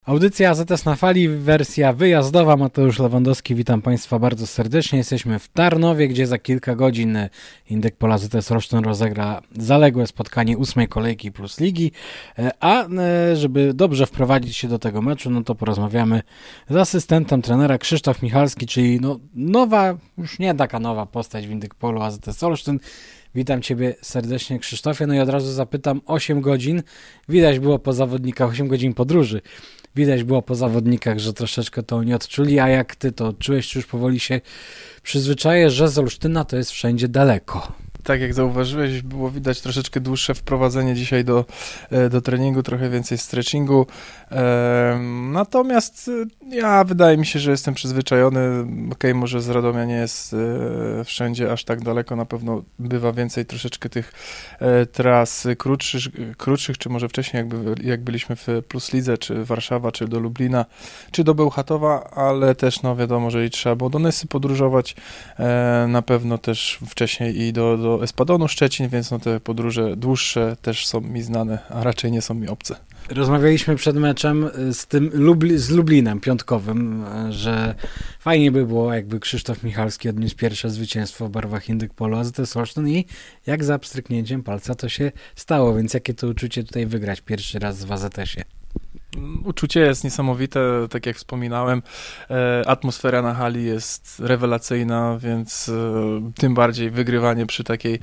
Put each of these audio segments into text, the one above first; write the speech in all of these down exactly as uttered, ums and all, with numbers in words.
Audycja A Z S na fali, wersja wyjazdowa. Mateusz Lewandowski, witam Państwa bardzo serdecznie. Jesteśmy w Tarnowie, gdzie za kilka godzin Indyk Pol A Z S Olsztyn rozegra zaległe spotkanie ósmej kolejki Plus Ligi. A żeby dobrze wprowadzić się do tego meczu, no to porozmawiamy z asystentem trenera Krzysztof Michalski, czyli no nowa, już nie taka nowa postać w Indyk Polu A Z S Olsztyn. Witam Ciebie serdecznie, Krzysztofie. No i od razu zapytam, osiem godzin, widać było po zawodnikach, osiem godzin podróży, widać było po zawodnikach, że troszeczkę to nie odczuli, a jak Ty to odczułeś, czy już powoli się przyzwyczajesz, że z Olsztyna to jest wszędzie daleko? Tak jak zauważyłeś, było widać troszeczkę dłuższe wprowadzenie dzisiaj do, do treningu, trochę więcej stretchingu. Natomiast ja wydaje mi się, że jestem przyzwyczajony. Okej, okay, może z Radomia nie jest wszędzie aż tak daleko, na pewno bywa więcej troszeczkę tych tras krótszych, krótszych czy może wcześniej jakby, jak byliśmy w Plus Lidze, czy Warszawa, czy do Lublina, czy do Bełchatowa, ale też no wiadomo, że i trzeba było do Nysy podróżować, na pewno też wcześniej i do, do Espadonu Szczecin, więc no te podróże dłuższe też są mi znane, a raczej nie są mi obce. Rozmawialiśmy przed meczem z tym Lubli- z Lublinem piątkowym, że fajnie by było, jakby Krzysztof Michalski odniósł pierwsze zwycięstwo w barwach Indyk Polu A Z S Olsztyn i jak za pstryknięciem palca to się stało, więc jakie to uczucie tutaj wygrać pierwszy raz w A Z S-ie? Uczucie jest niesamowite, tak jak wspominałem, atmosfera na hali jest rewelacyjna, więc tym bardziej wygrywanie przy takiej,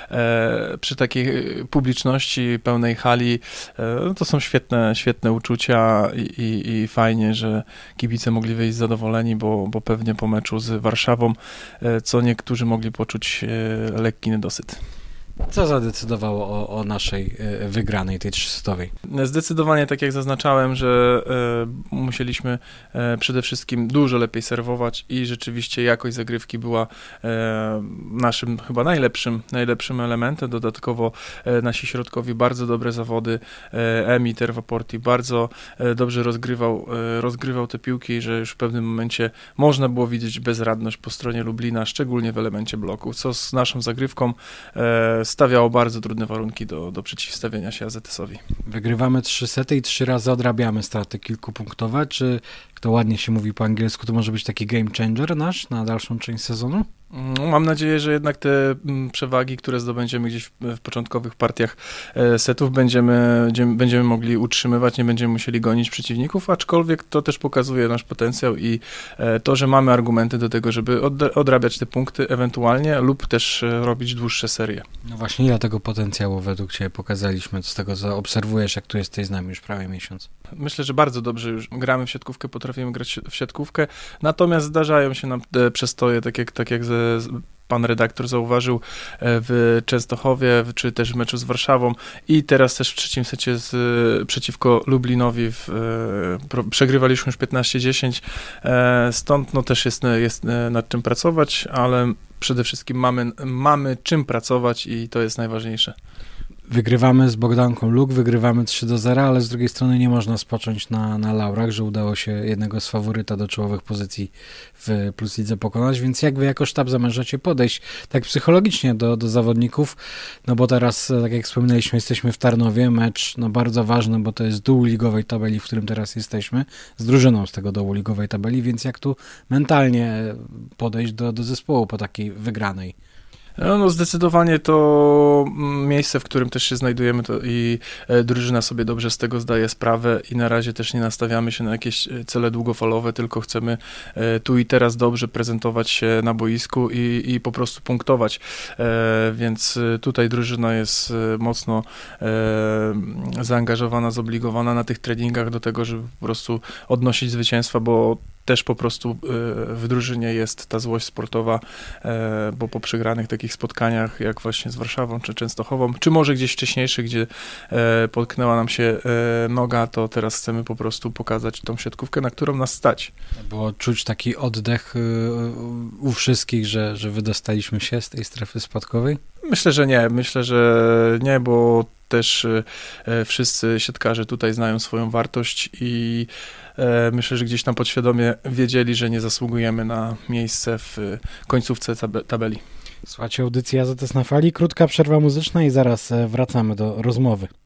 przy takiej publiczności, pełnej hali, to są świetne, świetne uczucia i, i, i fajnie, że kibice mogli wyjść zadowoleni, bo, bo pewnie po meczu z Warszawą, co niektórzy mogli poczuć lekki niedosyt. Co zadecydowało o, o naszej wygranej, tej trzystowej? Zdecydowanie, tak jak zaznaczałem, że e, musieliśmy e, przede wszystkim dużo lepiej serwować i rzeczywiście jakość zagrywki była e, naszym chyba najlepszym, najlepszym elementem. Dodatkowo e, nasi środkowi bardzo dobre zawody. E, Emi Terwaporti bardzo e, dobrze rozgrywał, e, rozgrywał te piłki, że już w pewnym momencie można było widzieć bezradność po stronie Lublina, szczególnie w elemencie bloku, co z naszą zagrywką e, stawiało bardzo trudne warunki do, do przeciwstawienia się A Z S-owi. Wygrywamy trzy sety i trzy razy odrabiamy straty kilkupunktowe, czy to ładnie się mówi po angielsku, to może być taki game changer nasz na dalszą część sezonu? Mam nadzieję, że jednak te przewagi, które zdobędziemy gdzieś w, w początkowych partiach setów, będziemy, będziemy mogli utrzymywać, nie będziemy musieli gonić przeciwników, aczkolwiek to też pokazuje nasz potencjał i to, że mamy argumenty do tego, żeby odrabiać te punkty ewentualnie lub też robić dłuższe serie. No właśnie, ile tego potencjału według Ciebie pokazaliśmy, z tego co obserwujesz, jak tu jesteś z nami już prawie miesiąc? Myślę, że bardzo dobrze już gramy w siatkówkę, potrafimy grać w siatkówkę, natomiast zdarzają się nam te przestoje, tak jak, tak jak ze pan redaktor zauważył w Częstochowie, czy też w meczu z Warszawą i teraz też w trzecim secie z, przeciwko Lublinowi w, pro, przegrywaliśmy już piętnaście dziesięć, stąd no też jest, jest nad czym pracować, ale przede wszystkim mamy, mamy czym pracować i to jest najważniejsze. Wygrywamy z Bogdanką Luk, wygrywamy trzy do zera, ale z drugiej strony nie można spocząć na, na laurach, że udało się jednego z faworyta do czołowych pozycji w Plus Lidze pokonać, więc jak wy jako sztab zamierzacie podejść tak psychologicznie do, do zawodników, no bo teraz, tak jak wspominaliśmy, jesteśmy w Tarnowie, mecz no bardzo ważny, bo to jest dół ligowej tabeli, w którym teraz jesteśmy, z drużyną z tego dołu ligowej tabeli, więc jak tu mentalnie podejść do, do zespołu po takiej wygranej? No, no zdecydowanie to miejsce, w którym też się znajdujemy to i e, drużyna sobie dobrze z tego zdaje sprawę i na razie też nie nastawiamy się na jakieś cele długofalowe, tylko chcemy e, tu i teraz dobrze prezentować się na boisku i, i po prostu punktować, e, więc tutaj drużyna jest mocno e, zaangażowana, zobligowana na tych treningach do tego, żeby po prostu odnosić zwycięstwa, bo też po prostu w drużynie jest ta złość sportowa, bo po przegranych takich spotkaniach, jak właśnie z Warszawą czy Częstochową, czy może gdzieś wcześniejszych, gdzie potknęła nam się noga, to teraz chcemy po prostu pokazać tą siatkówkę, na którą nas stać. Było czuć taki oddech u wszystkich, że, że wydostaliśmy się z tej strefy spadkowej? Myślę, że nie. Myślę, że nie, bo też wszyscy siatkarze tutaj znają swoją wartość i myślę, że gdzieś tam podświadomie wiedzieli, że nie zasługujemy na miejsce w końcówce tabeli. Słuchajcie, audycja A Z S na fali, krótka przerwa muzyczna i zaraz wracamy do rozmowy.